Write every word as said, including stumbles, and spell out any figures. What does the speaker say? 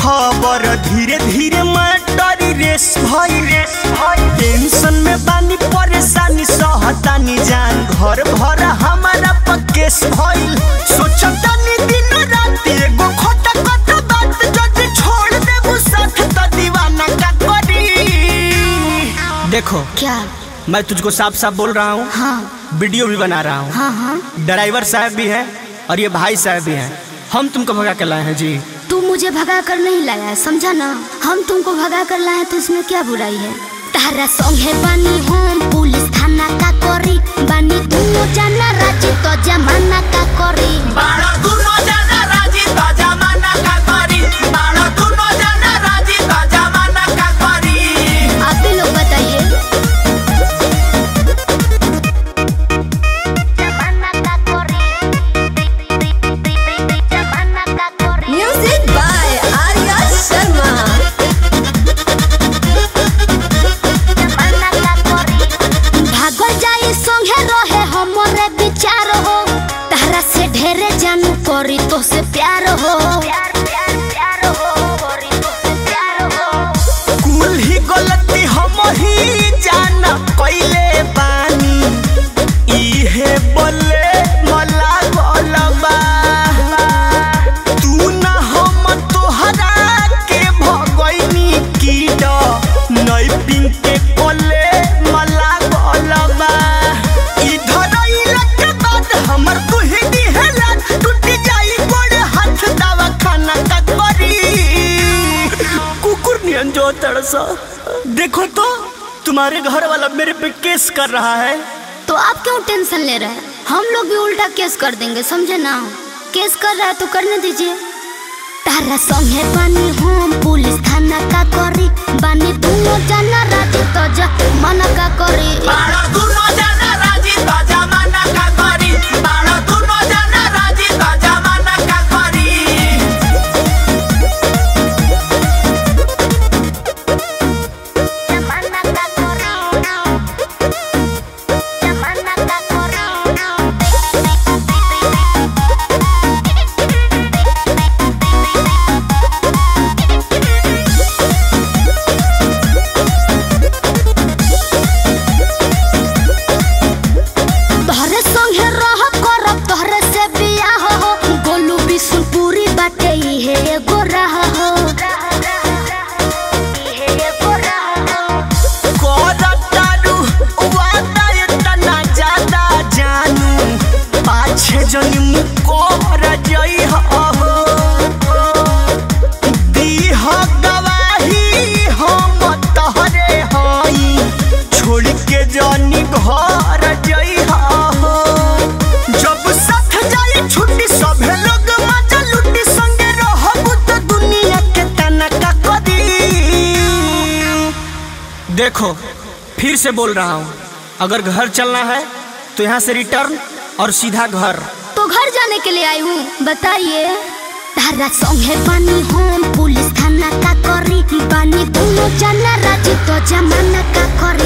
खबर धीरे धीरे मैटर रेस भई टेंशन में बानी परेशानी सहतानी जान घर भर हमारा पकेस भइल सोचतानी दिन रात एगो खोटा खोटा बात जब छोड़ देबू साथ त दीवाना का करी। देखो क्या मैं तुझको साफ साफ बोल रहा हूँ। हाँ वीडियो भी बना रहा हूँ। हाँ हाँ ड्राइवर साहब भी हैं और ये भाई साहब भी हैं। हम तुमको भगा कर लाए हैं जी। तू मुझे भगा कर नहीं लाया है, समझा ना। हम तुमको भगा कर लाए तो इसमें क्या बुराई है। तारा संग है बानी हम पुलिस थाना का करी बानी दोनों जाना राजी तो जमाना का करी बाड़ा दोनों जाना राजी तो जमाना का करी बाड़ा दोनों जाना राजी तो जमाना का करी। आप भी लोग बताइए। जमाना का करी जमाना का करी म्यूजिक बाय आर्या शर्मा। भागल जाई संगे रहे हमरे विचार हो तारा से ढेरे जानू करी तो से प्यार हो प्यार प्यार प्यार हो करी तो से प्यार हो। कुल ही गलती हम ही जाना कइले बानी इहे बोले मला गलबा तू ना हम तोहरा के भगइनी कीड नई पिंक के कोले मला गलबा इधर इला के बाद हमर तू ही दिहला टूट जाई गोड़ हाथ दवा खाना का करी कुकुर नियन जो तड़सा। देखो तो तुम्हारे घर वाला मेरे पे केस कर रहा है। तो आप क्यों टेंशन ले रहे हैं। हम लोग भी उल्टा केस कर देंगे, समझे ना। केस कर रहा है तो करने दीजिए। तारा संगे बानी हम पुलिस थाना का करी बानी दोनों जाना राजी तो जमाना का करी बाड़ा दोनों जाना राजी तो जमाना का करी बाड़ा दोनों जाना राजी तो जमाना का करी। जमाना का करी जमाना का करी तोहरे संगे रह करब तोहरे से बियाह हो गोलू बिशुनपुरी बाटे इहे एगो राह हो इहे एगो राह हो। करतारू वादा इतना ज्यादा जानू पाछे जनी मुकोर जई हो दीह गवाही हम तोहरे हई छोड़ के जनी घर जई हो जब साथ जाई छुट्टी सभे लोग मजा लुटी संगे रहबू तो दुनिया के तना का करी। देखो फिर से बोल रहा हूँ अगर घर चलना है तो यहाँ से रिटर्न और सीधा घर। तो घर जाने के लिए आई हूँ, बताइए। तारा संगे बानी हम पुलिस थाना का करी बानी दोनों जाना राजी तो जमाना का करी।